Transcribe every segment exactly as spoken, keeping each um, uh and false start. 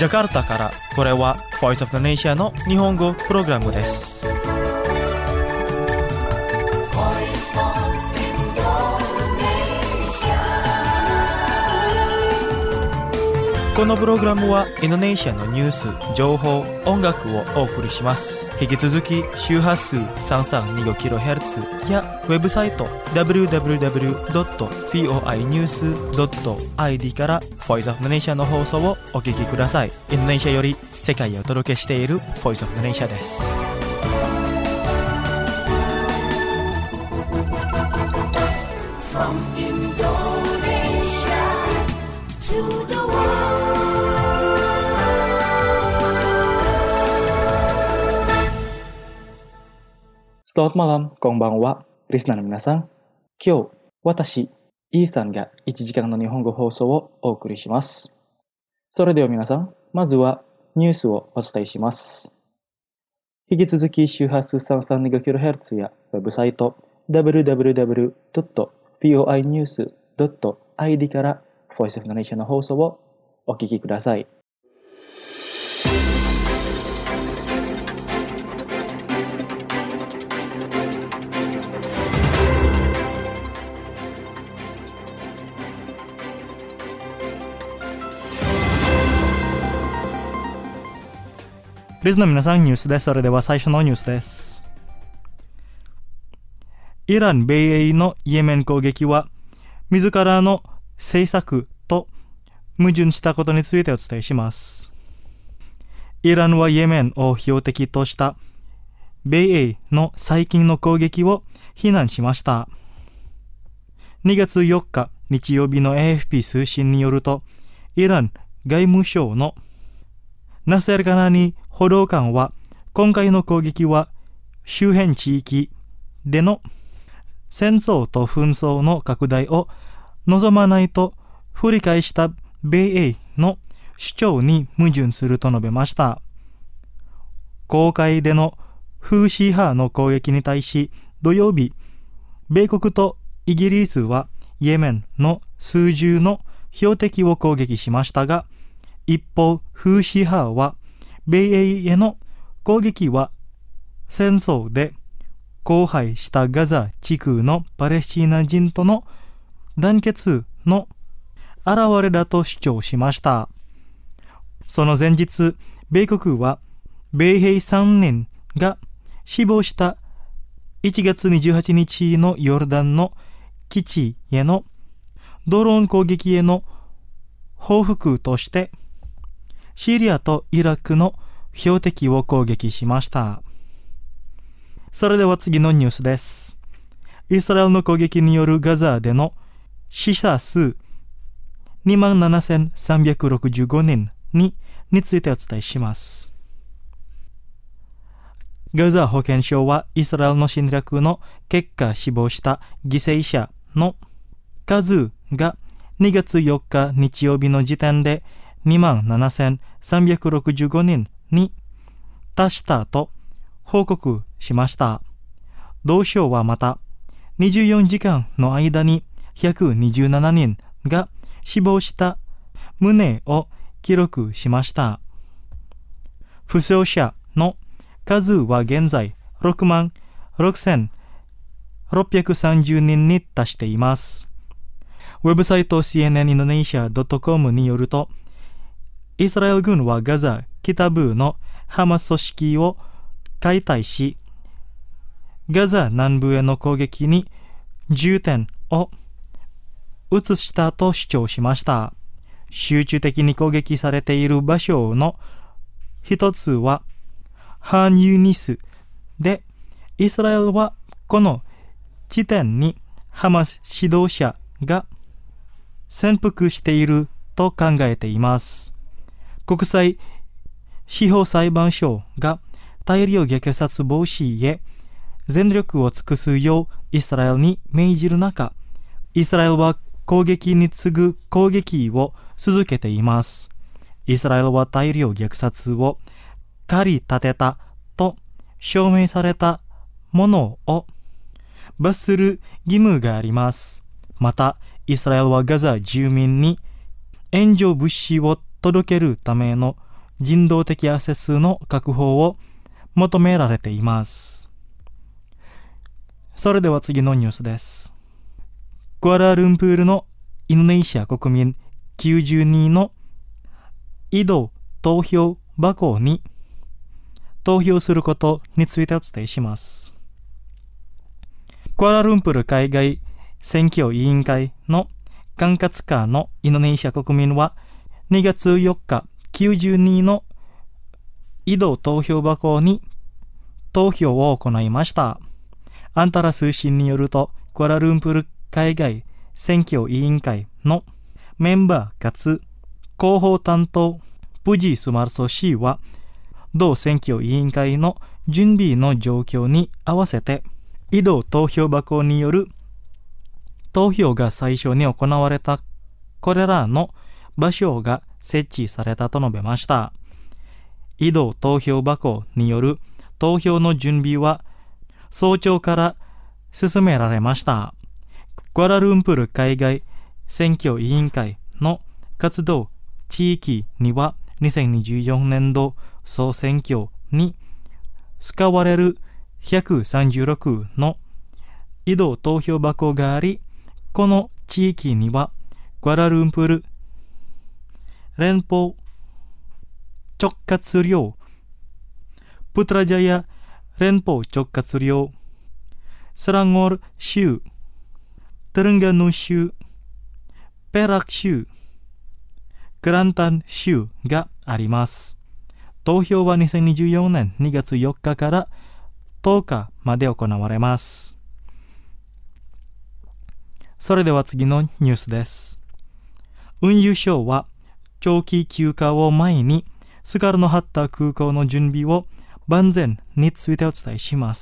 ジャカルタからこれは Voice of the Nation の日本語プログラムです。このプログラムはインドネシアのニュース、情報、音楽をお送りします。引き続き周波数 さんさんにごキロヘルツ やウェブサイト ダブリューダブリューダブリュードットフォーアイニュースドットアイディー から Voice of the Nation の放送をお聞きください。インドネシアより世界へお届けしている Voice of the Nation です。From Indonesia to the Selamat malam, konbanwa, listenerの皆さん。今日、私、イーさんがいちじかんの日本語放送をお送りします。それでは皆さん、まずはニュースをお伝えします。引き続き周波数 さんさんにごキロヘルツ やウェブサイト ダブリューダブリューダブリュードットフォーアイニュースドットアイディー から Voice of the Nation の放送をお聞きください。リスナーの皆さん、ニュースです。それでは最初のニュースです。イラン、米英のイエメン攻撃は、自らの政策と矛盾したことについてお伝えします。イランはイエメンを標的とした米英の最近の攻撃を非難しました。にがつよっか、日曜日の エーエフピー 通信によると、イラン外務省のナセルカナニ報道官は、今回の攻撃は周辺地域での戦争と紛争の拡大を望まないと振り返した米英の主張に矛盾すると述べました。公海でのフーシ派の攻撃に対し、土曜日、米国とイギリスはイエメンの数十の標的を攻撃しましたが、一方、フーシ派は、米英への攻撃は戦争で荒廃したガザ地区のパレスチナ人との団結の表れだと主張しました。その前日、米国は米兵さんにんが死亡したいちがつにじゅうはちにちのヨルダンの基地へのドローン攻撃への報復として、シリアとイラクの標的を攻撃しました。それでは次のニュースです。イスラエルの攻撃によるガザでの死者数 にまんななせんさんびゃくろくじゅうごにん に, についてお伝えします。ガザ保健省はイスラエルの侵略の結果死亡した犠牲者の数がにがつよっか日曜日の時点でにまんななせんさんびゃくろくじゅうごにんに達したと報告しました。同省はまたにじゅうよじかんの間にひゃくにじゅうななにんが死亡した旨を記録しました。負傷者の数は現在ろくまんろくせんろっぴゃくさんじゅうにんに達しています。ウェブサイト シーエヌエヌ インドネシア ドットコム によると、イスラエル軍はガザ北部のハマス組織を解体し、ガザ南部への攻撃に重点を移したと主張しました。集中的に攻撃されている場所の一つはハンユニスで、イスラエルはこの地点にハマス指導者が潜伏していると考えています。国際司法裁判所が大量虐殺防止へ全力を尽くすようイスラエルに命じる中、イスラエルは攻撃に次ぐ攻撃を続けています。イスラエルは大量虐殺を駆り立てたと証明されたものを罰する義務があります。また、イスラエルはガザ住民に援助物資を届けるための人道的アクセスの確保を求められています。それでは次のニュースです。クアラルンプールのインドネシア国民きゅうじゅうにの移動投票箱に投票することについてお伝えします。クアラルンプール海外選挙委員会の管轄下のインドネシア国民はにがつよっかきゅうじゅうにの移動投票箱に投票を行いました。アンタラ通信によると、クアラルンプール海外選挙委員会のメンバーかつ広報担当プジースマルソ氏は、同選挙委員会の準備の状況に合わせて移動投票箱による投票が最初に行われたこれらの場所が設置されたと述べました。移動投票箱による投票の準備は早朝から進められました。クアラルンプール海外選挙委員会の活動地域にはにせんにじゅうよねんど総選挙に使われるひゃくさんじゅうろくの移動投票箱があり、この地域にはクアラルンプール連邦直轄領、プトラジャヤ連邦直轄領、セランゴール州、テレンガヌ州、ペラク州、クランタン州があります。投票はにせんにじゅうよねんにがつよっかからとおかまで行われます。それでは次のニュースです。運輸省は長期休暇を前にスカルノハッタ空港の準備を万全についてお伝えします。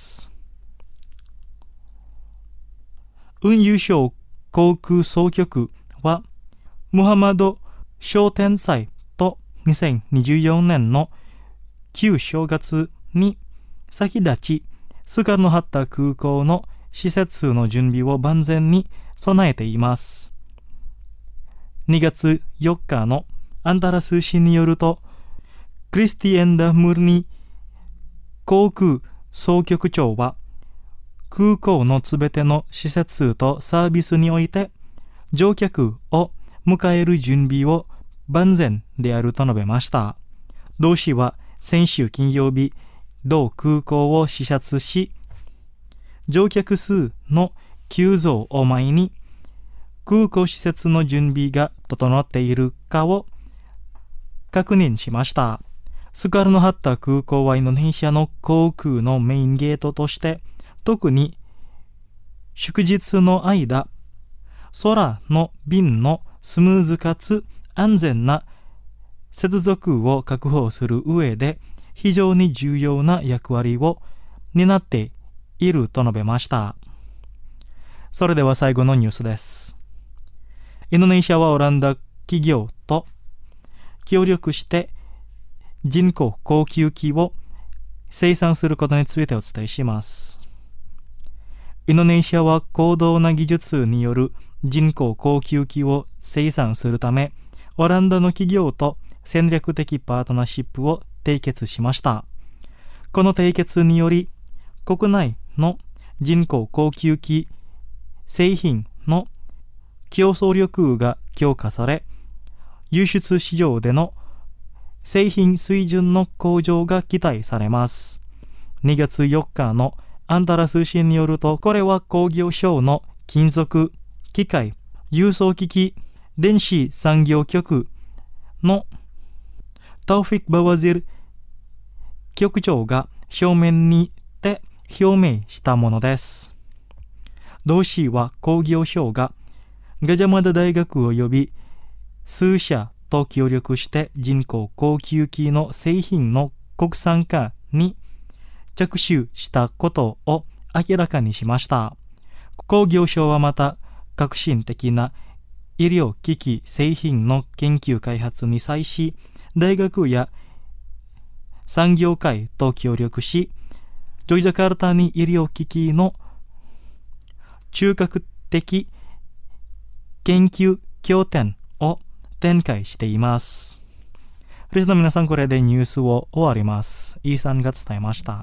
運輸省航空総局はムハマド商店祭とにせんにじゅうよねんの旧正月に先立ちスカルノハッタ空港の施設の準備を万全に備えています。にがつよっかのアンタラ通信によると、クリスティエンダ・ムルニ航空総局長は、空港のすべての施設とサービスにおいて、乗客を迎える準備を万全であると述べました。同氏は先週金曜日、同空港を視察し、乗客数の急増を前に、空港施設の準備が整っているかを確認しました。スカルノハッタ空港はインドネシアの航空のメインゲートとして、特に祝日の間、空の便のスムーズかつ安全な接続を確保する上で非常に重要な役割を担っていると述べました。それでは最後のニュースです。インドネシアはオランダ企業と協力して人工呼吸器を生産することについてお伝えします。インドネシアは高度な技術による人工呼吸器を生産するため、オランダの企業と戦略的パートナーシップを締結しました。この締結により、国内の人工呼吸器製品の競争力が強化され、輸出市場での製品水準の向上が期待されます。にがつよっかのアンタラ通信によると、これは工業省の金属、機械、輸送機器、電子産業局のタウフィック・バワジル局長が正面にて表明したものです。同氏は工業省がガジャマダ大学を呼び、数社と協力して人工呼吸器の製品の国産化に着手したことを明らかにしました。工業省はまた革新的な医療機器製品の研究開発に際し、大学や産業界と協力し、ジョグジャカルタに医療機器の中核的研究拠点を展開しています。 リスの皆さん、これでニュースを終わります。イーさんが伝えました。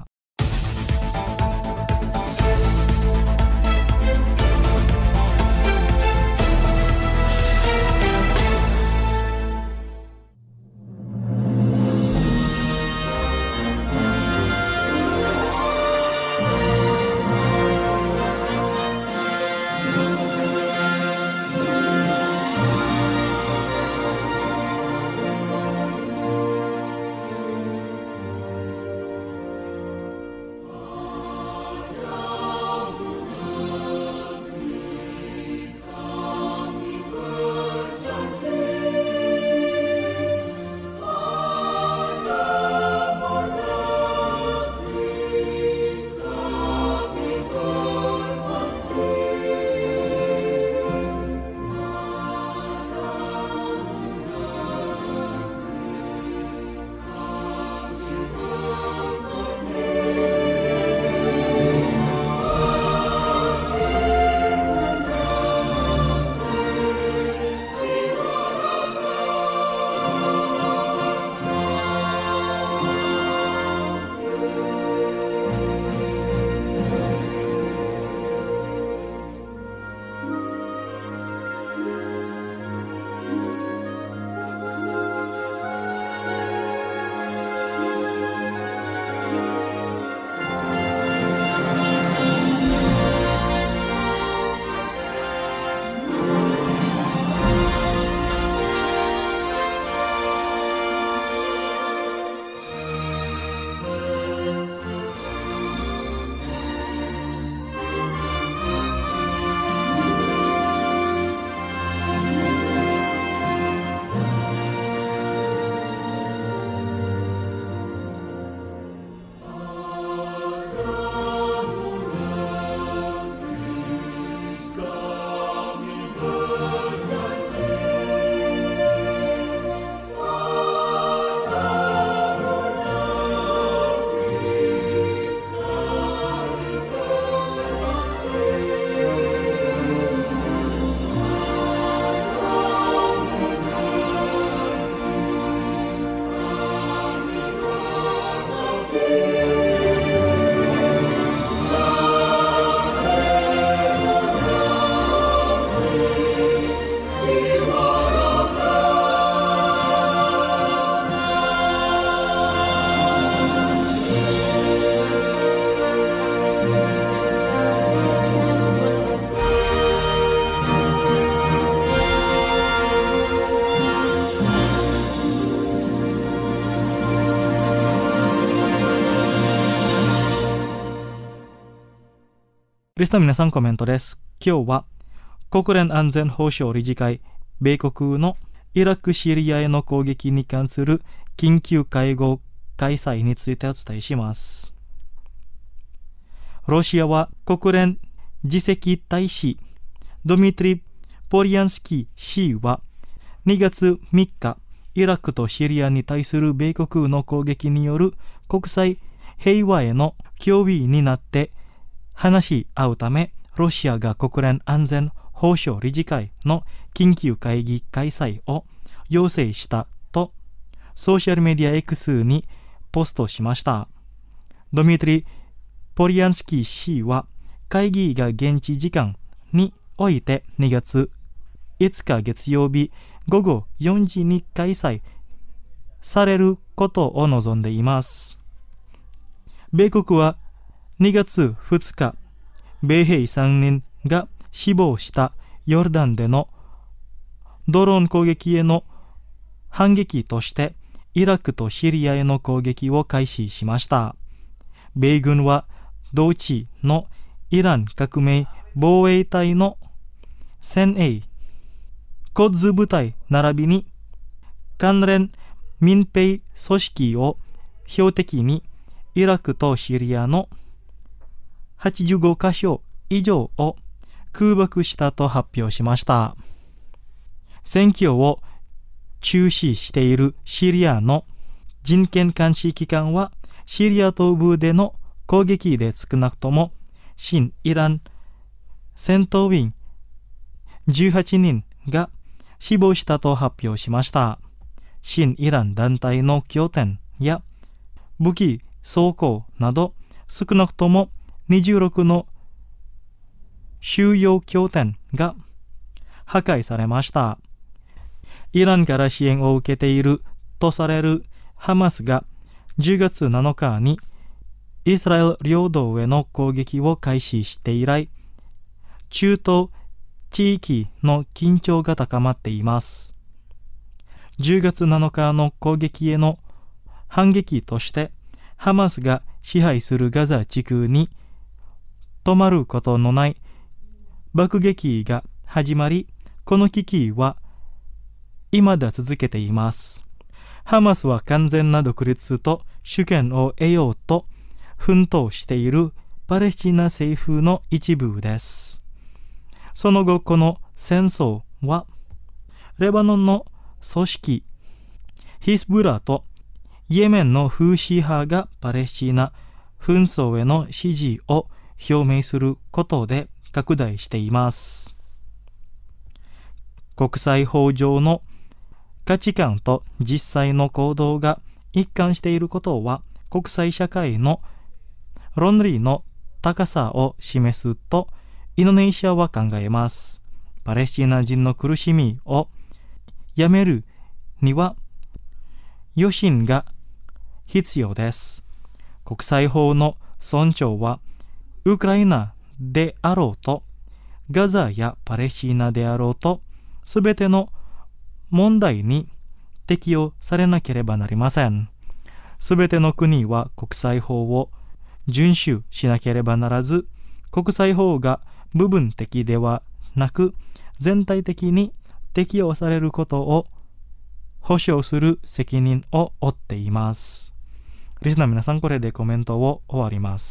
リスの皆さん、コメントです。今日は国連安全保障理事会、米国のイラク・シリアへの攻撃に関する緊急会合開催についてお伝えします。ロシアは国連次席大使ドミトリ・ポリアンスキー氏はにがつみっか、イラクとシリアに対する米国の攻撃による国際平和への脅威になって話し合うため、ロシアが国連安全保障理事会の緊急会議開催を要請したとソーシャルメディア X にポストしました。ドミトリ・ポリアンスキー氏は会議が現地時間においてにがついつか月曜日ごごよじに開催されることを望んでいます。米国はにがつふつか、米兵さんにんが死亡したヨルダンでのドローン攻撃への反撃としてイラクとシリアへの攻撃を開始しました。米軍は同地のイラン革命防衛隊の先鋭コッズ部隊並びに関連民兵組織を標的にイラクとシリアのはちじゅうごかしょ以上を空爆したと発表しました。選挙を中止しているシリアの人権監視機関はシリア東部での攻撃で少なくとも親イラン戦闘員じゅうはちにんが死亡したと発表しました。 新イラン団体の拠点や武器倉庫など少なくともにじゅうろくの収容拠点が破壊されました。イランから支援を受けているとされるハマスがじゅうがつなのかにイスラエル領土への攻撃を開始して以来、中東地域の緊張が高まっています。じゅうがつなのかの攻撃への反撃として、ハマスが支配するガザ地区に止まることのない爆撃が始まり、この危機は未だ続けています。ハマスは完全な独立と主権を得ようと奮闘しているパレスチナ政府の一部です。その後、この戦争はレバノンの組織ヒスブラとイエメンのフーシ派がパレスチナ紛争への支持を表明することで拡大しています。国際法上の価値観と実際の行動が一貫していることは国際社会の論理の高さを示すとインドネシアは考えます。パレスチナ人の苦しみをやめるには余震が必要です。国際法の尊重はウクライナであろうとガザやパレスチナであろうとすべての問題に適用されなければなりません。すべての国は国際法を遵守しなければならず、国際法が部分的ではなく全体的に適用されることを保証する責任を負っています。リスナーの皆さん、これでコメントを終わります。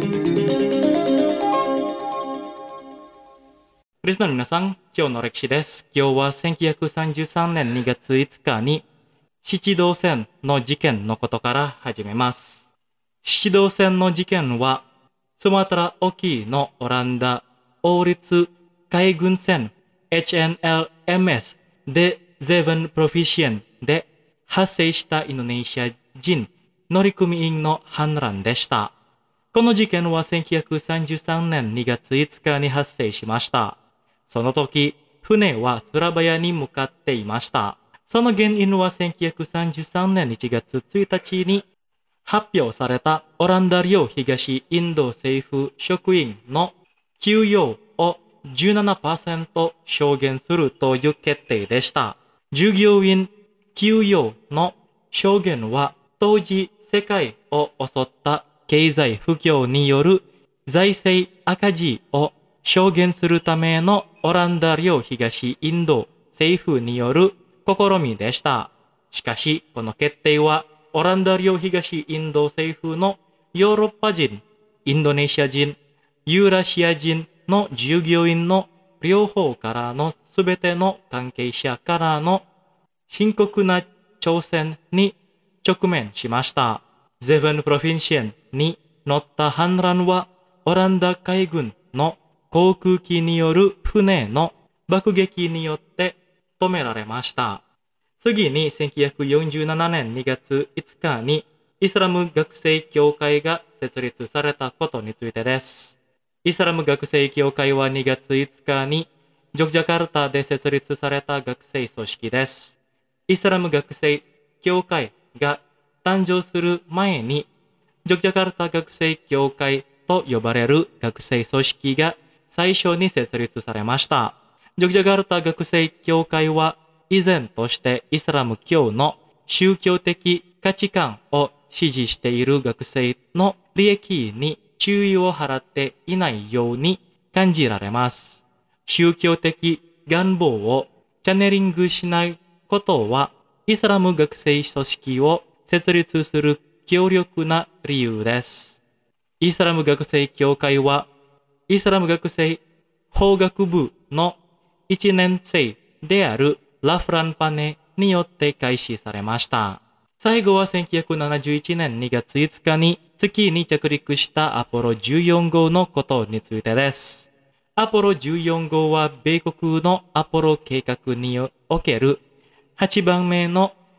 リスナーの皆さん、今日の歴史です。今日はせんきゅうひゃくさんじゅうさんねんにがついつかに七道線の事件のことから始めます。七道線の事件はスマトラ沖のオランダ王立海軍船 エイチエヌエルエムエス でゼヴンプロフィシエンで発生したインドネシア人乗組員の反乱でした。この事件はせんきゅうひゃくさんじゅうさんねんにがついつかに発生しました。その時、船はスラバヤに向かっていました。その原因はせんきゅうひゃくさんじゅうさんねんいちがつついたちに発表されたオランダ領東インド政府職員の給与を じゅうななパーセント 証言するという決定でした。従業員給与の証言は当時世界を襲った経済不況による財政赤字を証言するためのオランダ領東インド政府による試みでした。しかし、この決定はオランダ領東インド政府のヨーロッパ人、インドネシア人、ユーラシア人の従業員の両方からのすべての関係者からの深刻な挑戦に直面しました。ゼヴンプロフィンシエンに乗った反乱はオランダ海軍の航空機による船の爆撃によって止められました。次にせんきゅうひゃくよんじゅうななねんにがついつかにイスラム学生協会が設立されたことについてです。イスラム学生協会はにがついつかにジョグジャカルタで設立された学生組織です。イスラム学生協会が誕生する前にジョグジャカルタ学生協会と呼ばれる学生組織が最初に設立されました。ジョグジャカルタ学生協会は依然としてイスラム教の宗教的価値観を支持している学生の利益に注意を払っていないように感じられます。宗教的願望をチャネリングしないことはイスラム学生組織を設立する強力な理由です。イスラム学生協会はイスラム学生法学部のいちねん生であるラフランパネによって開始されました。最後はせんきゅうひゃくななじゅういちねんにがついつかに月に着陸したアポロじゅうよん号のことについてです。アポロじゅうよん号は米国のアポロ計画におけるはちばんめの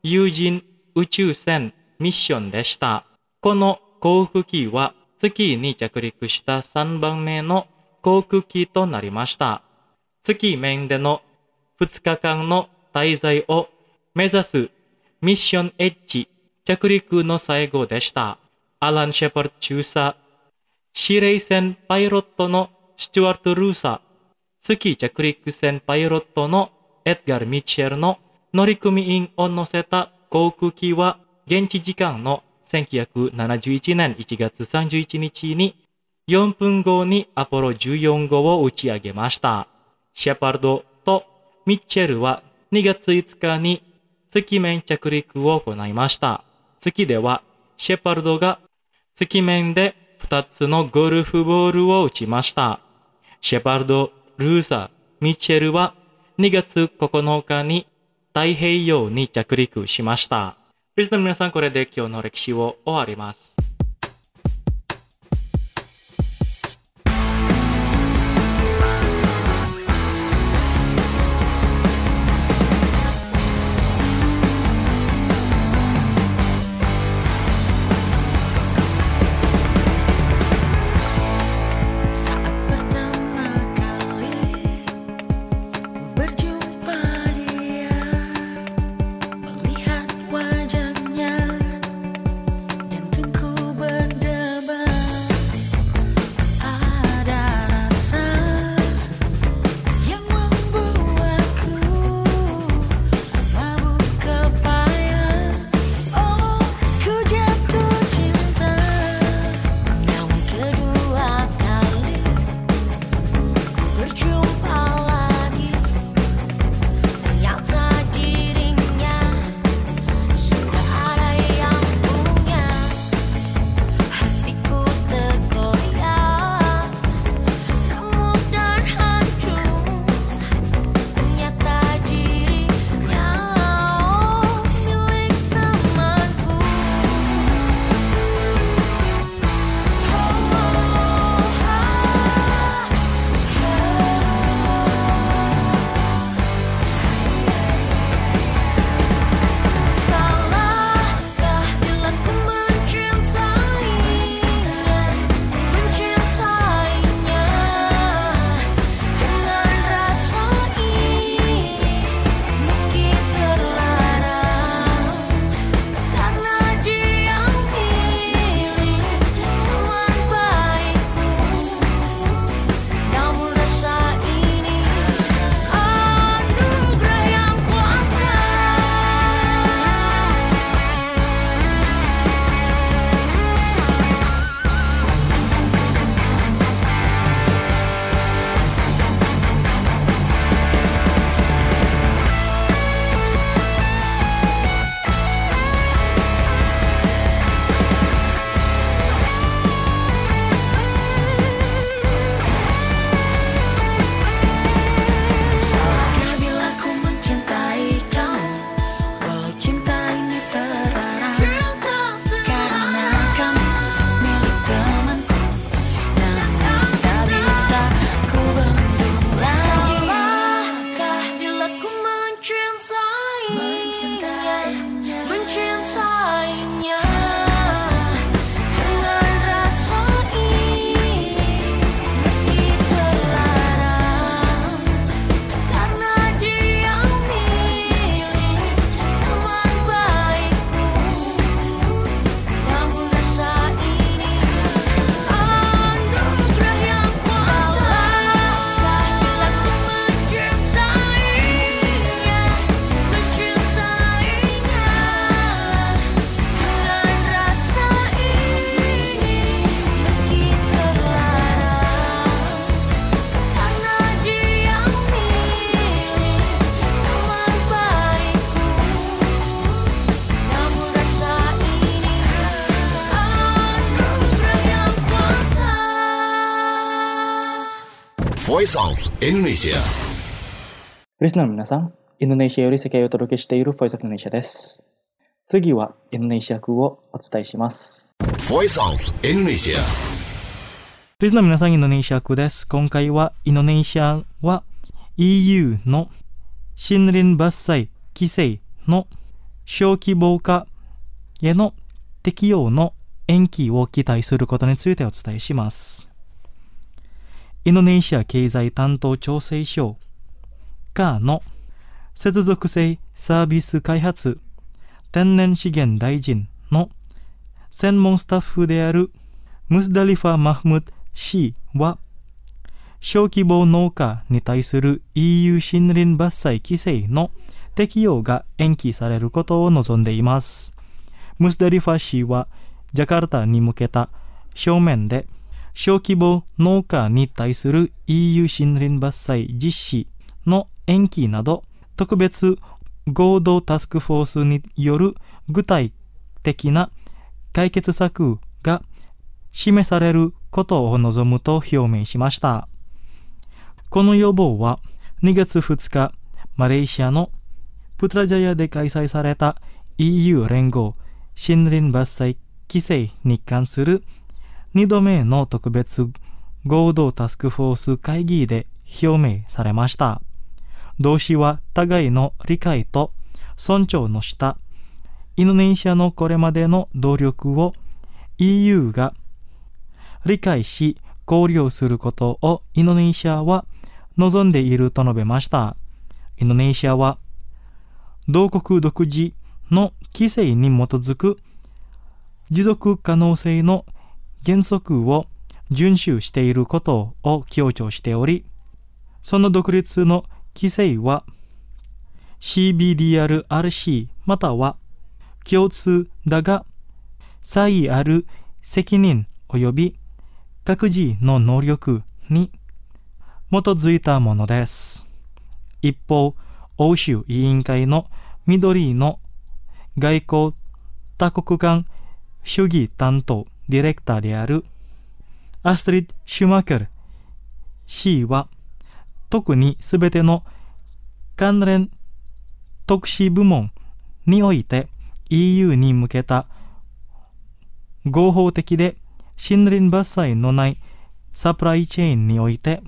有人宇宙船ミッションでした。この航空機は月に着陸したさんばんめの航空機となりました。月面でのふつかかんの滞在を目指すミッションエッジ着陸の最後でした。アラン・シェパード中佐、司令船パイロットのスチュワート・ルーサ、月着陸船パイロットのエッガー・ミッチェルの乗組員を乗せた航空機は現地時間のせんきゅうひゃくななじゅういちねんいちがつさんじゅういちにちによんぷんごにアポロじゅうよん号を打ち上げました。シェパードとミッチェルはにがついつかに月面着陸を行いました。月ではシェパードが月面でふたつのゴルフボールを打ちました。シェパード、ルーサ、ミッチェルはにがつここのかに太平洋に着陸しました。リスナーの皆さん、これで今日の歴史を終わります。 Voice of Indonesia。 リスナーの皆さん、インドネシアより世界をお届けしている Voice of Indonesia です。次はインドネシア風をお伝えします。 Voice of Indonesia。 リスナーの皆さん、インドネシア風です。今回はインドネシアは イーユー の森林伐採規制の小規模化への適用の延期を期待することについてお伝えします。インドネシア経済担当調整省カーの接続性サービス開発天然資源大臣の専門スタッフであるムスダリファ・マフムド氏は、小規模農家に対する イーユー 森林伐採規制の適用が延期されることを望んでいます。ムスダリファ氏は、ジャカルタに向けた正面で、小規模農家に対する イーユー 森林伐採実施の延期など、特別合同タスクフォースによる具体的な解決策が示されることを望むと表明しました。この要望はにがつふつか、マレーシアのプトラジャヤで開催された イーユー 連合森林伐採規制に関するにどめの特別合同タスクフォース会議で表明されました。同氏は互いの理解と尊重の下、インドネシアのこれまでの努力を イーユー が理解し考慮することをインドネシアは望んでいると述べました。インドネシアは同国独自の規制に基づく持続可能性の原則を遵守していることを強調しており、その独立の規制は シービーディーアールアールシー または共通だが差異ある責任及び各自の能力に基づいたものです。一方、欧州委員会の緑の外交多国間主義担当ディレクターであるアストリッド・シュマケル氏は、特にすべての関連特殊部門において イーユー に向けた合法的で森林伐採のないサプライチェーンにおいて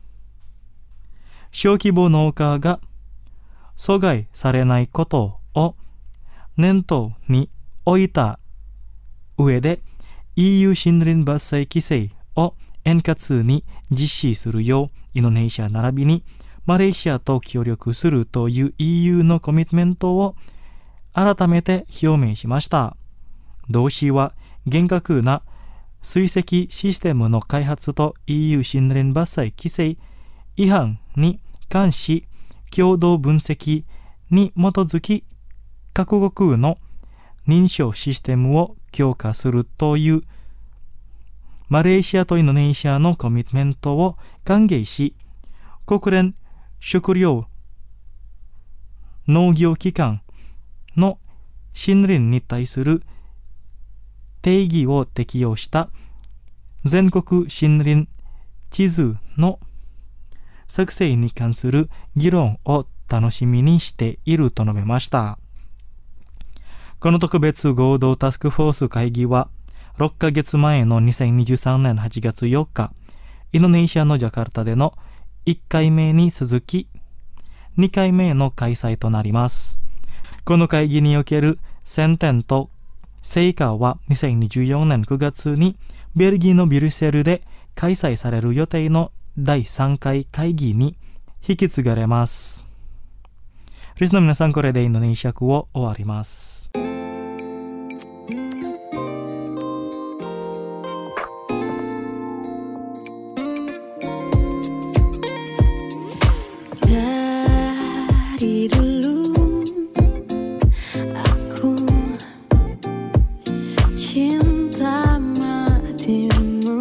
小規模農家が阻害されないことを念頭に置いた上で イーユー 森林伐採規制を円滑に実施するようインドネシア並びにマレーシアと協力するという イーユー のコミットメントを改めて表明しました。同氏は厳格な追跡システムの開発と イーユー 森林伐採規制違反に関し共同分析に基づき各国の認証システムを強化するというマレーシアとインドネシアのコミットメントを歓迎し、国連食糧農業機関の森林に対する定義を適用した全国森林地図の作成に関する議論を楽しみにしていると述べました。この特別合同タスクフォース会議はろっかげつまえのにせんにじゅうさんねんはちがつよっか、インドネシアのジャカルタでのいっかいめに続きにかいめの開催となります。この会議における選点と成果はにせんにじゅうよねんくがつにベルギーのブリュッセルで開催される予定のだいさんかい会議に引き継がれます。リスナーの皆さん、これでインドネシア語を終わります。 Dari dulu aku cinta matimu,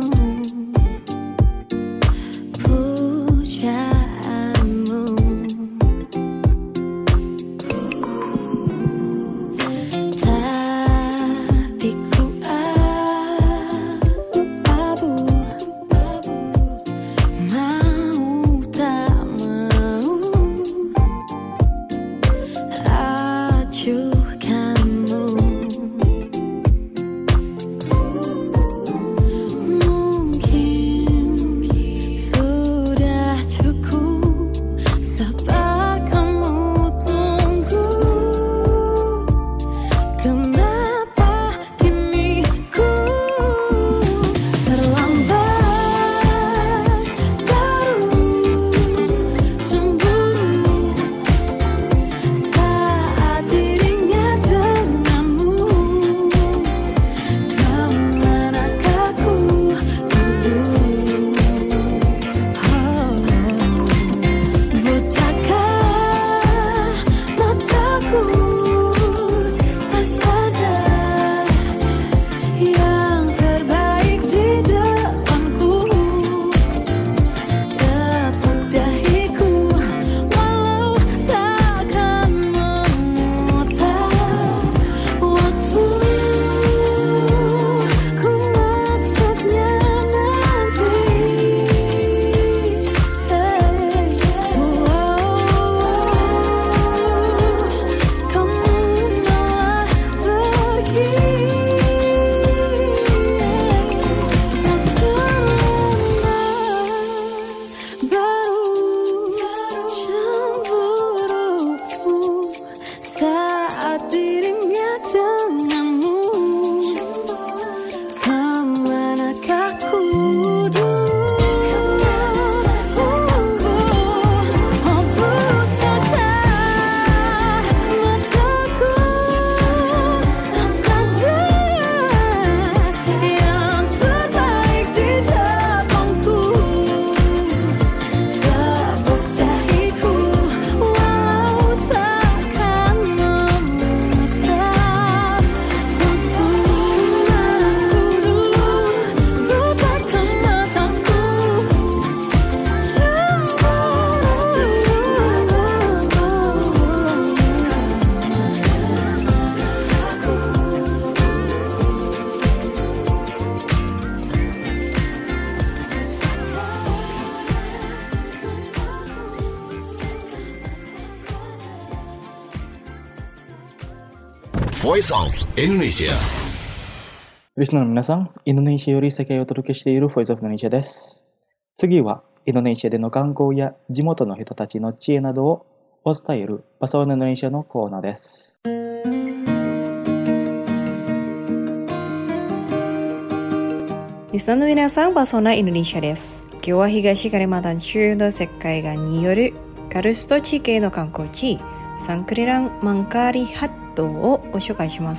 pujaanmu. Voice of Indonesia. リスナーの皆さん、インドネシアより世界をお届けしている Voice of Indonesia です。次は、インドネシアでの観光や地元の人たちの知恵などをお伝えるバソーナインドネシアのコーナーです。 リスナーの皆さん、バソーナインドネシアです。今日は東カリマンタン州の石灰岩によるカルスト地形の観光地、サンクリランマンカリハットをご紹介します。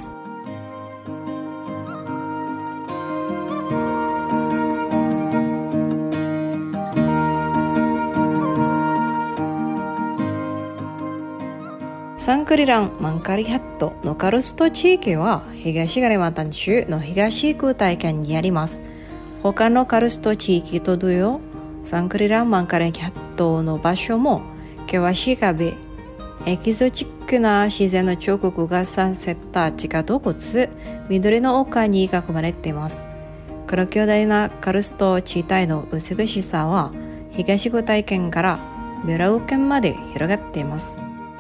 サンクリランマンカリハットのカルスト地域は東カリマンタン州の東空体圏にあります。他のカルスト地域と同様、サンクリランマンカリハットの場所も険しい壁、エキゾチックな自然の彫刻がさせた地下洞窟、緑の丘に囲まれています。この巨大なカルスト地帯の美しさは東空体圏からメラウ県まで広がっています。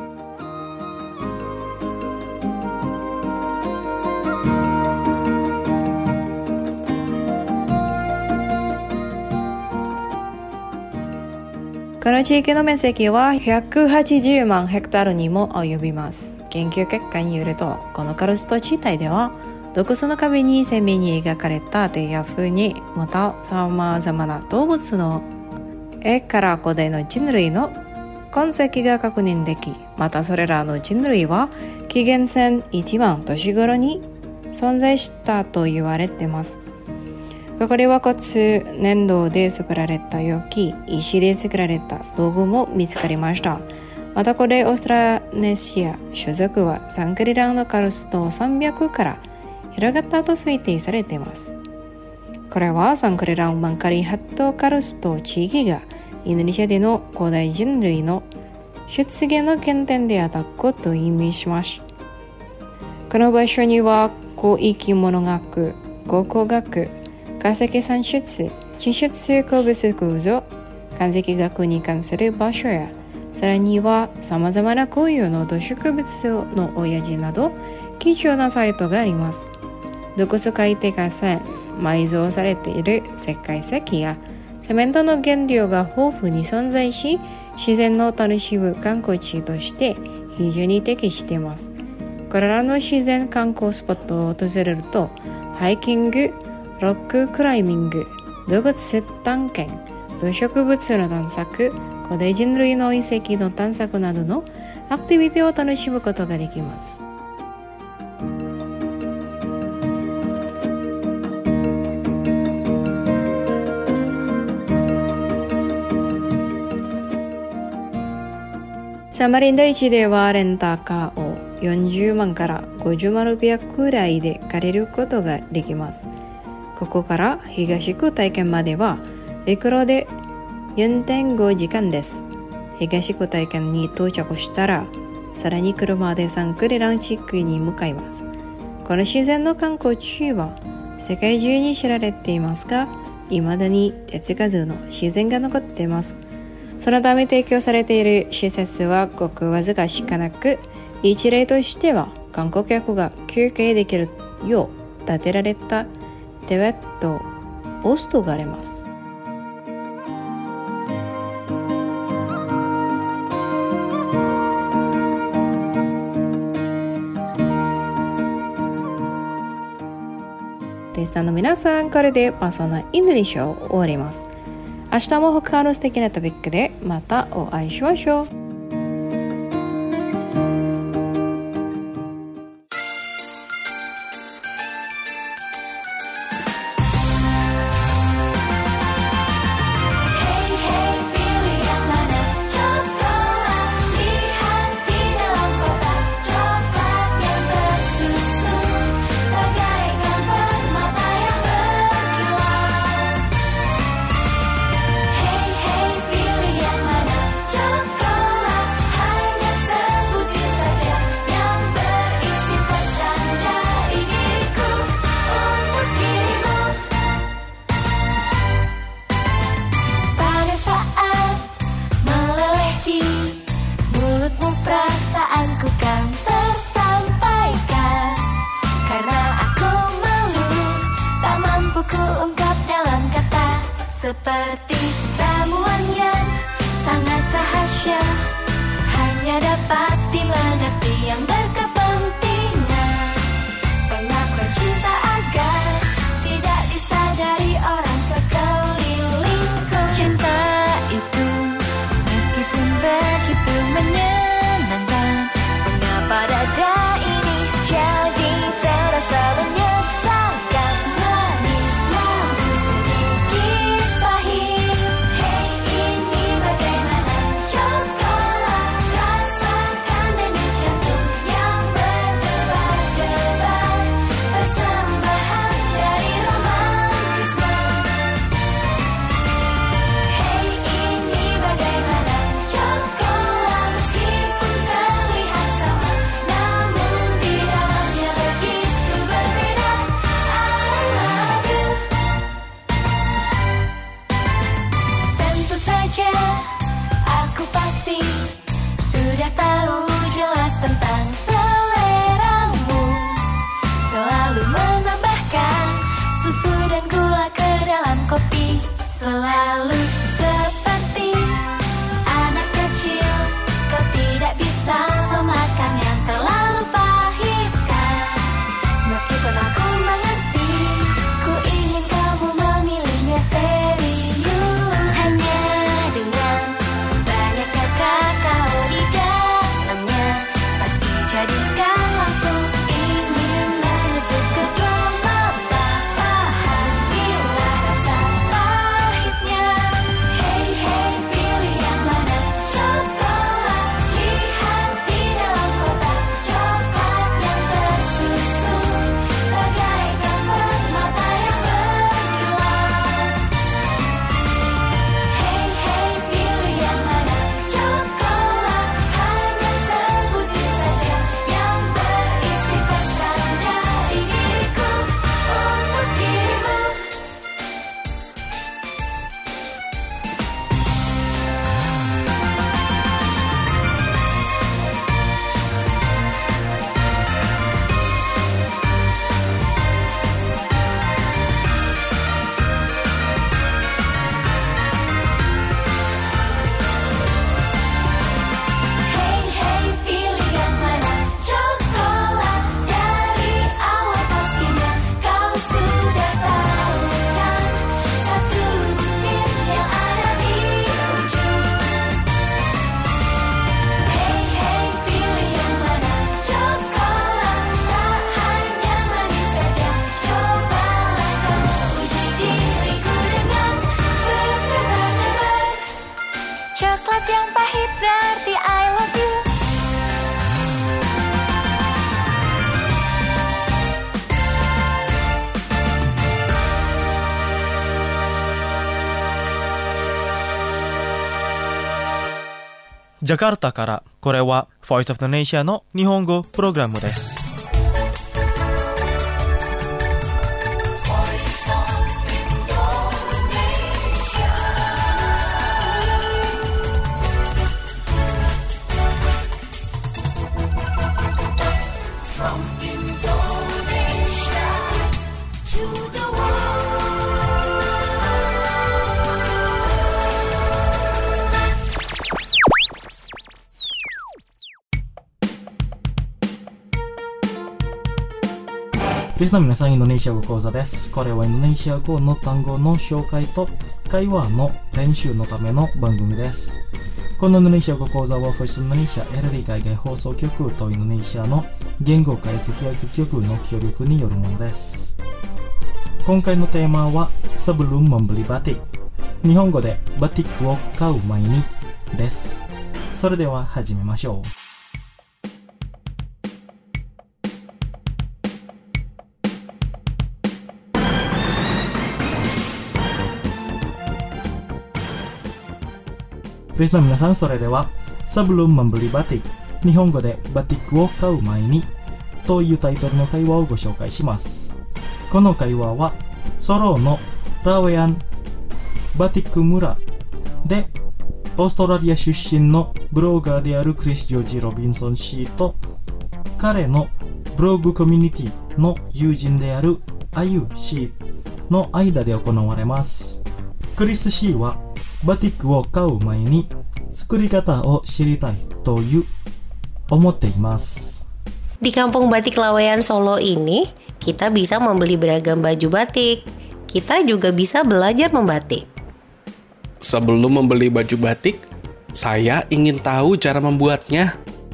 この地域の面積はひゃくはちじゅうまんヘクタールにも及びます。研究結果によると、このカルスト地帯では独特の壁に鮮明に描かれた手や風にまた様々な動物の絵から古代の人類の痕跡が確認でき、またそれらの人類は紀元前いちまん年頃に存在したと言われています。ここでは骨粘土で作られた容器、石で作られた道具も見つかりました。またここでオーストラネシア種族はサンクリランのカルスト山脈から広がったと推定されています。これはサンクリランマンカリハットカルスト地域がインドネシアでの古代人類の出現の原点であったことを意味します。この場所には古生き物学、考古学、化石産出、地質鉱物構造、岩石学に関する場所や、さらには様々な固有の動植物の親父など貴重なサイトがあります。毒素海底火山、埋蔵されている石灰石やセメントの原料が豊富に存在し、自然の楽しむ観光地として非常に適しています。これらの自然観光スポットを訪れると、ハイキング、ロッククライミング、動物探検、動植物の探索、古代人類の遺跡の探索などのアクティビティを楽しむことができます。サマリンダ市ではレンタカーをよんじゅうまんからごじゅうまんルピアくらいで借りることができます。ここから東空体験までは陸路で よんてんごじかんです。東空体験に到着したら、さらに車でサンクリラン地区に向かいます。この自然の観光地は世界中に知られていますが、未だに手つかずの自然が残っています。そのため提供されている施設はごくわずかしかなく、一例としては観光客が休憩できるよう建てられたテベットオストがあります。リスナーの皆さん、これでパーソナインドネシアを終わります。明日も他の素敵なトピックでまたお会いしましょう。 Hey, hey, pilih yang mana? Coklat seperti ramuan yang sangat rahasia, hanya dapat dimengerti yang berkepentingan. Pengakuan cinta agar tidak disadari orang sekelilingku. Cinta itu meskipun begitu menyenangkan, mengapa dada ini jadi terasa menyesalkan? Manis namun sedikit pahit. Hei, ini bagaimana coklat? Rasakan denyut jantung yang berdebar-debar, persembahan dari romantisme. Hei, ini bagaimana coklat? Meskipun terlihat sama, namun di dalamnya begitu berbeda. I love you. Tentu saja aku pasti sudah tahu jelas tentang seleramu, selalu menambahkan susu dan gula ke dalam kopi, selalu seperti anak kecil. Kau tidak bisa memakan yang terlalu pahit kan? Meskipun aku mengerti, ku ingin kamu memilihnya serius. Hanya dengan banyaknya kakao di dalamnya, pasti jadikan langsung ingin menyentuh kedua mata. Pahamilah rasa pahitnya. Hei, hei, pilih yang mana coklat? Lihat di dalam kotak coklat yang tersusun bagaikan permata yang berkilat. Hei, hei, pilih yang mana coklat? Hanya sebutir saja yang berisi pesan dari diriku untuk dirimu. Hei, hei, pilih yang mana coklat? Dari awal pastinya kau sudah tahu kan, satu butir yang ada di ujung. Hei, hei, pilih yang mana coklat? Tak hanya manis saja, cobalah kau uji diriku dengan berdebar-debar. Coklat yang pahit berarti I love you. Jakarta から、これは Voice of Indonesia の日本語プログラムです。リスナーの皆さん、インドネシア語講座です。これはインドネシア語の単語の紹介と会話の練習のための番組です。このインドネシア語講座は Voice of Indonesia エルディー 海外放送局とインドネシアの言語解析薬局の協力によるものです。今回のテーマは Sebelum membeli batik、 日本語でバティックを買う前にです。それでは始めましょう。リスナーの皆さん、それでは Sebelum membeli batik、 日本語でバティックを買う前にというタイトルの会話をご紹介します。この会話はソロのラウェアンバティック村でオーストラリア出身のブロガーであるクリス・ジョージ・ロビンソン氏と彼のブログコミュニティの友人であるアユ氏の間で行われます。 クリス C はバティックを買う前に作り方を知りたいという思っています。 Di Kampung Batik Laweyan Solo ini, kita bisa membeli beragam baju batik. Kita juga bisa belajar membatik. Sebelum membeli baju batik, saya ingin tahu cara membuatnya.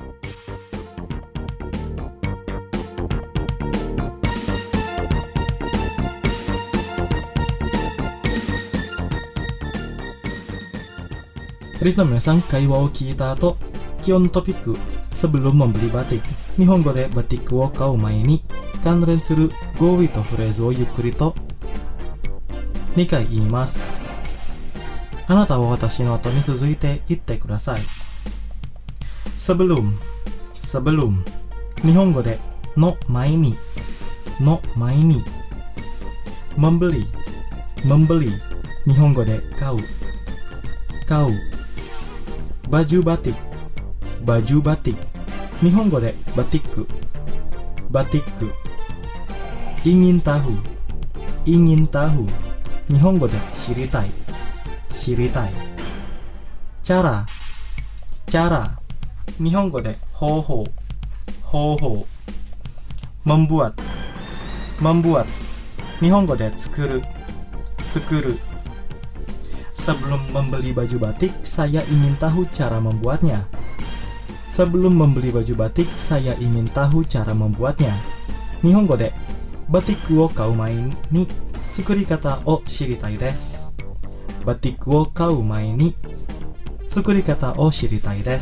Chris の皆さん、会話を聞いた後、基本トピック、sebelum membeli batik。日本語でバティックを買う前に関連する語彙とフレーズをゆっくりとにかい言います。あなたは私の後に続いて言ってください。sebelum、sebelum。日本語での前に、の前に。membeli、membeli。日本語で買う、買う。baju batik、baju batik。日本語でバティック、バティック。ingin tahu、ingin tahu。日本語で知りたい、知りたい。cara、cara。日本語で方法、方法。membuat、membuat。日本語で作る、作る。Sebelum membeli baju batik, saya ingin tahu cara membuatnya. Sebelum membeli baju batik, saya ingin tahu cara membuatnya. 日本語でバティックを買う前に作り方を知りたいです。バティックを買う前に作り方を知りたいです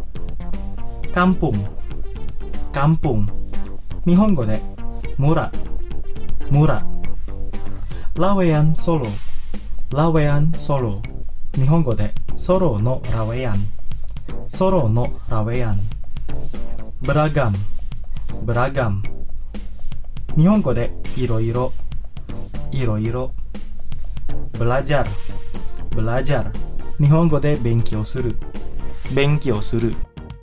。kampung、kampung。日本語で村、村。Laweyan Solo、Laweyan Solo。日本語でソロのラウェヤン、ソロのラウェヤン。beragam、beragam。日本語でいろいろ、いろいろ。belajar、belajar。日本語で勉強する、勉強する。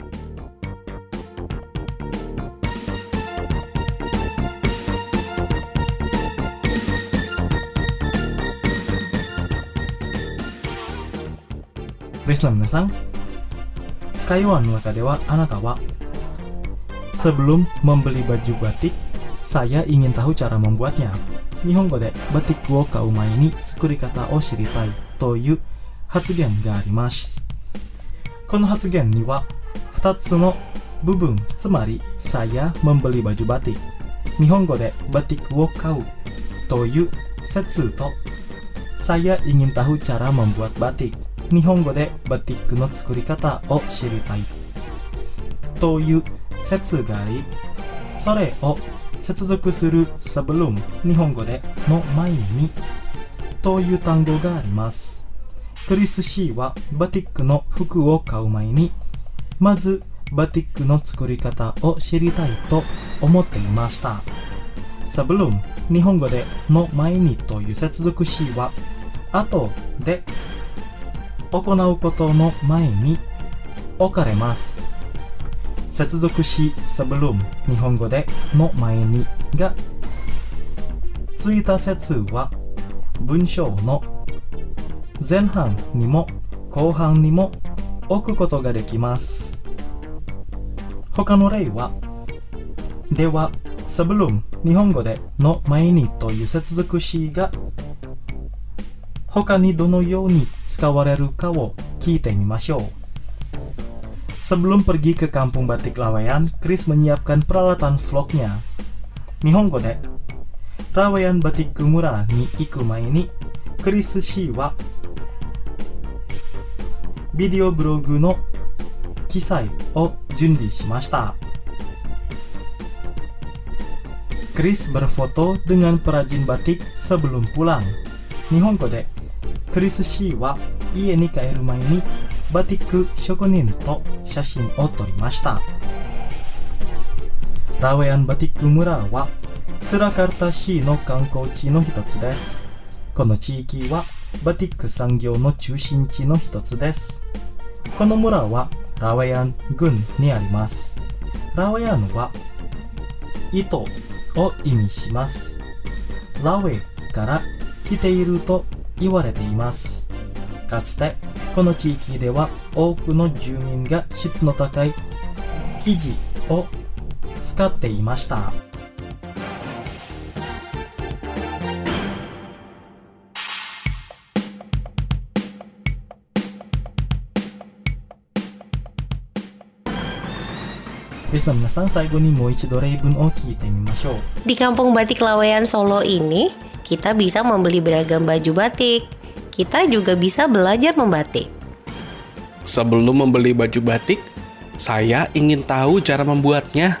リスナーの皆さん、会話の中ではあなたは sebelum membeli baju batik, saya ingin tahu cara membuatnya。日本語でバティックを買う前に作り方を知りたいという発言があります。この発言にはふたつの部分、つまり saya membeli baju batik、日本語でバティックを買うという説と saya ingin tahu cara membuat batik、日本語でバティックの作り方を知りたいという説があり、それを接続する sebelum、日本語での前にという単語があります。クリス C はバティックの服を買う前にまずバティックの作り方を知りたいと思っていました。 sebelum、日本語での前にという接続詞は後で行うことの前に置かれます。接続詞 sebelum、日本語での前にがついた説は文章の前半にも後半にも置くことができます。他の例は、では sebelum、日本語での前にという接続詞が他にどのように使われるかを聞いてみましょう。Sebelum pergi ke Kampung Batik Laweyan, Chris menyiapkan peralatan vlognya。日本語でラウェヤンバティック村に行く前に、クリス C はビデオブログの記載を準備しました。Chris berfoto dengan perajin batik sebelum pulang。日本語でクリス C は家に帰る前にバティック職人と写真を撮りました。ラウェヤンバティック村はスラカルタ市の観光地の一つです。この地域はバティック産業の中心地の一つです。この村はラウェヤン郡にあります。ラウェヤンは糸を意味します。ラウェから来ていると言われています。かつてこの地域では多くの住民が質の高い生地を使っていました。リスナーの皆さん、最後にもう一度例文を聞いてみましょう。 Di Kampung Batik Laweyan Solo ini, kita bisa membeli beragam baju batik. Kita juga bisa belajar membatik. Sebelum membeli baju batik, saya ingin tahu cara membuatnya.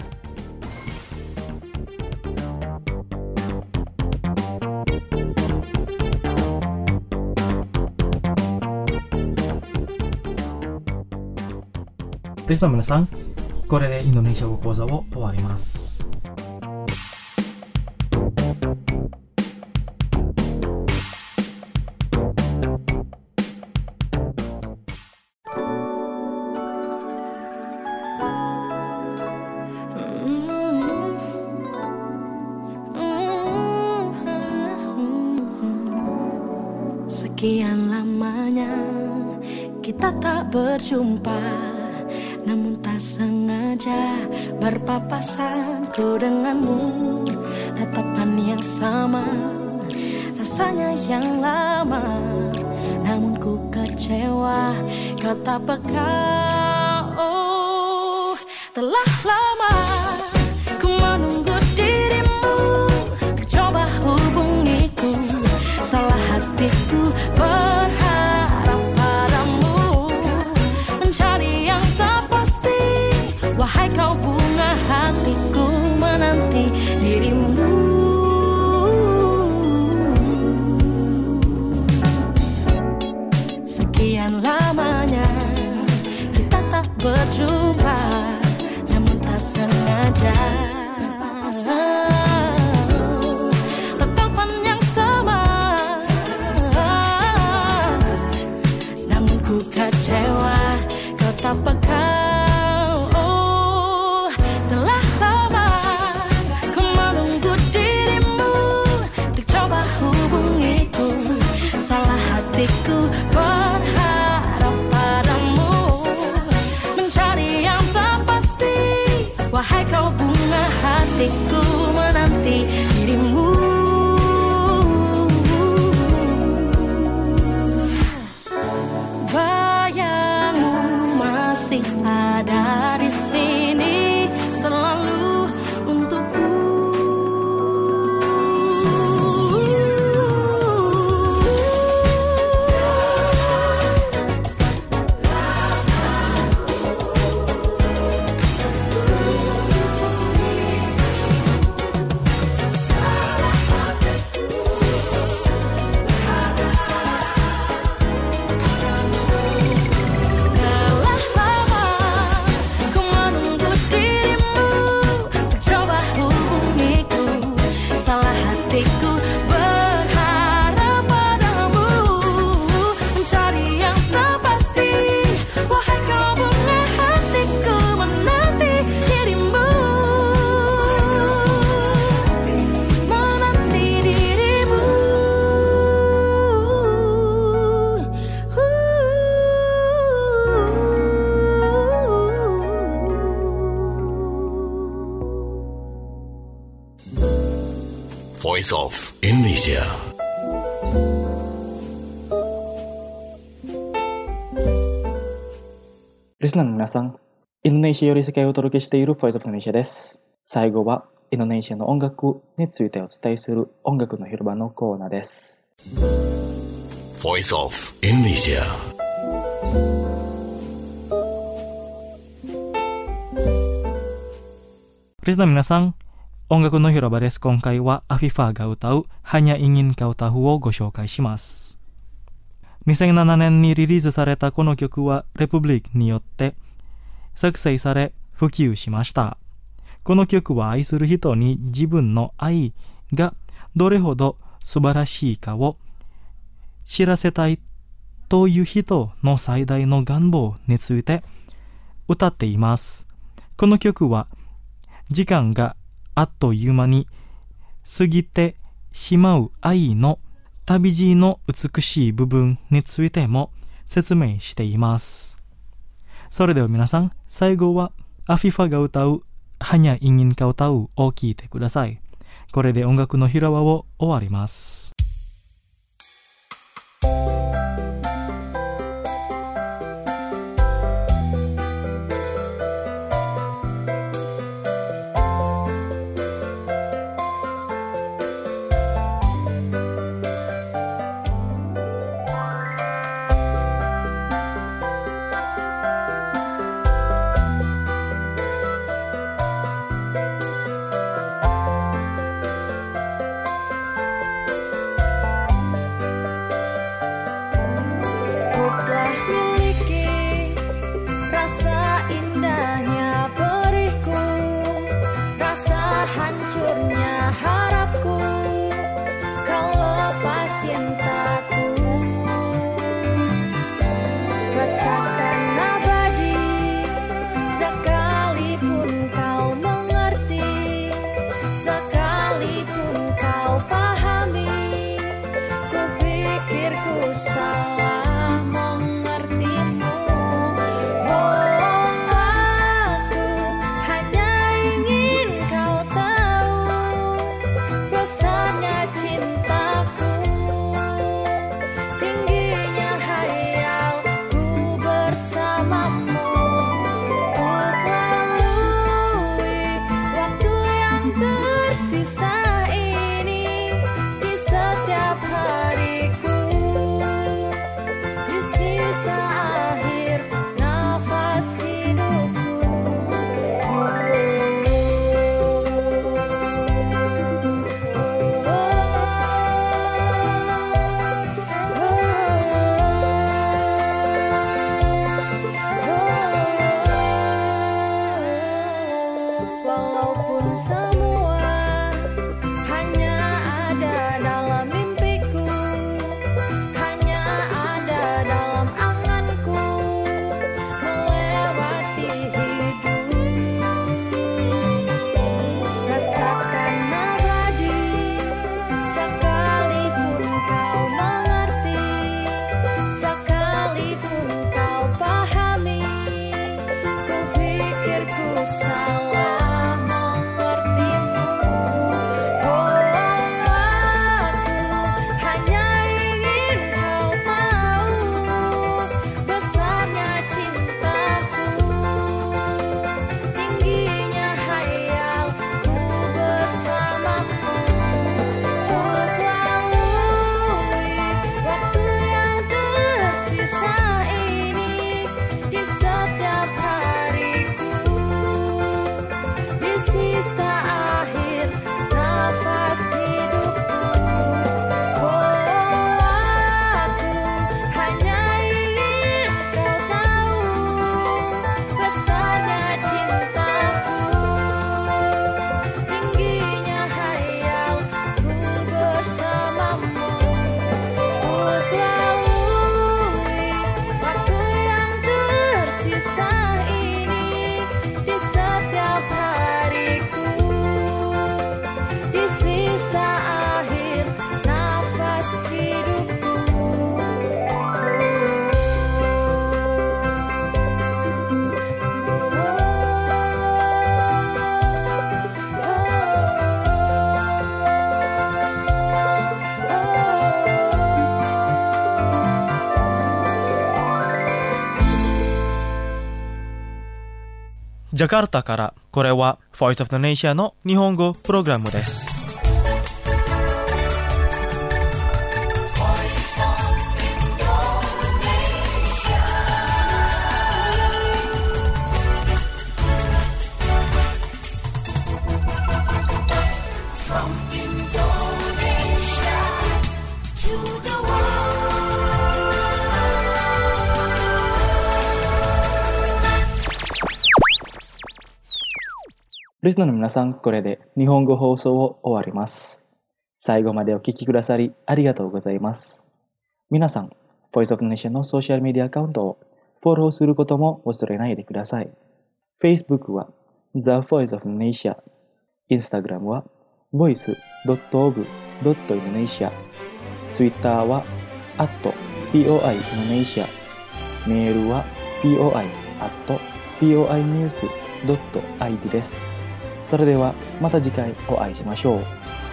Listener の皆さん、これでインドネシア語講座を終わります。 Sekian lamanya kita tak berjumpa, namun tak sengaja berpapasanku denganmu. Tatapan yang sama, rasanya yang lama, namun ku kecewa kau tak peka. Oh, telah lama ku menunggu dirimu, coba hubungiku, salah hatiku berharap padamu, mencari yang tak pasti. Wahai kau bunga hatiku, menanti dirimu. Sekian lamanya kita tak berjumpa, namun tak sengaja tatapan yang sama, namun ku kecewa kau tak peka. Oh, telah lama ku menunggu dirimu, untuk coba hubungiku, salah hatiku berharap padamu, mencari yang tak pasti. Wahai kau bunga hatiku, menanti dirimu. Bayangmu masih ada di sini, selalu untukku. Voice of Indonesia. Listener の皆さん、インドネシアより世界をお届けしている Voice of Indonesia です。最後はインドネシアの音楽についてお伝えする音楽の広場のコーナーです。 Voice of Indonesia. Listener の皆さん、音楽の広場です。今回はアフィファーが歌うHanya Ingin Kau Tahuをご紹介します。にせんななねんにリリースされたこの曲はレプブリックによって作成され普及しました。この曲は愛する人に自分の愛がどれほど素晴らしいかを知らせたいという人の最大の願望について歌っています。この曲は時間があっという間に過ぎてしまう愛の旅路の美しい部分についても説明しています。それでは皆さん、最後はアフィファが歌うHanya Ingin Kau Tahuを聴いてください。これで音楽の広場を終わります。 Ku telah miliki rasa indahnya perihku, rasa hancurnya harapku, kau lepas cintaku. Rasakan abadi, sekalipun kau mengerti, sekalipun kau pahami, ku pikir ku salah mengertimu. Oh, aku hanya ingin kau tahu besarnya cintaku, tingginya hayalku bersamamu. Ku lalui waktu yang tersisa ini di setiap hariku, di sisa akhir nafas hidupku. Walaupun semua hanya ada dalam mimpiku, hanya ada dalam anganku, melewati hidup. Rasakan abadi, sekalipun kau mengerti, sekalipun kau pahami, ku pikir ku salah mengertimu. Oh, aku hanya ingin kau tahu besarnya cintaku, tingginya hayalku bersamamu. Ku lalui waktu yang tersisa ini di setiap hariku, di sisa akhir nafas hidupku. Oh, aku hanya ingin kau tahu besarnya cintaku, tingginya hayalku bersamamu. Ku lalui waktu yang tersisa ini di setiap hariku, di sisa akhir nafas hidupku. Jakarta から、これは Voice of the Nation の日本語プログラムです。リスナーの皆さん、これで日本語放送を終わります。最後までお聞きくださりありがとうございます。皆さん、Voice of the Nation のソーシャルメディアアカウントをフォローすることも忘れないでください。Facebook は The Voice of the Nation、Instagram は voice ドットオブ ドットインドネシア、 Twitter は アット ポイ インドネシア、メールは ポイ アット ポイニュース ドット アイディー です。それではまた次回お会いしましょう。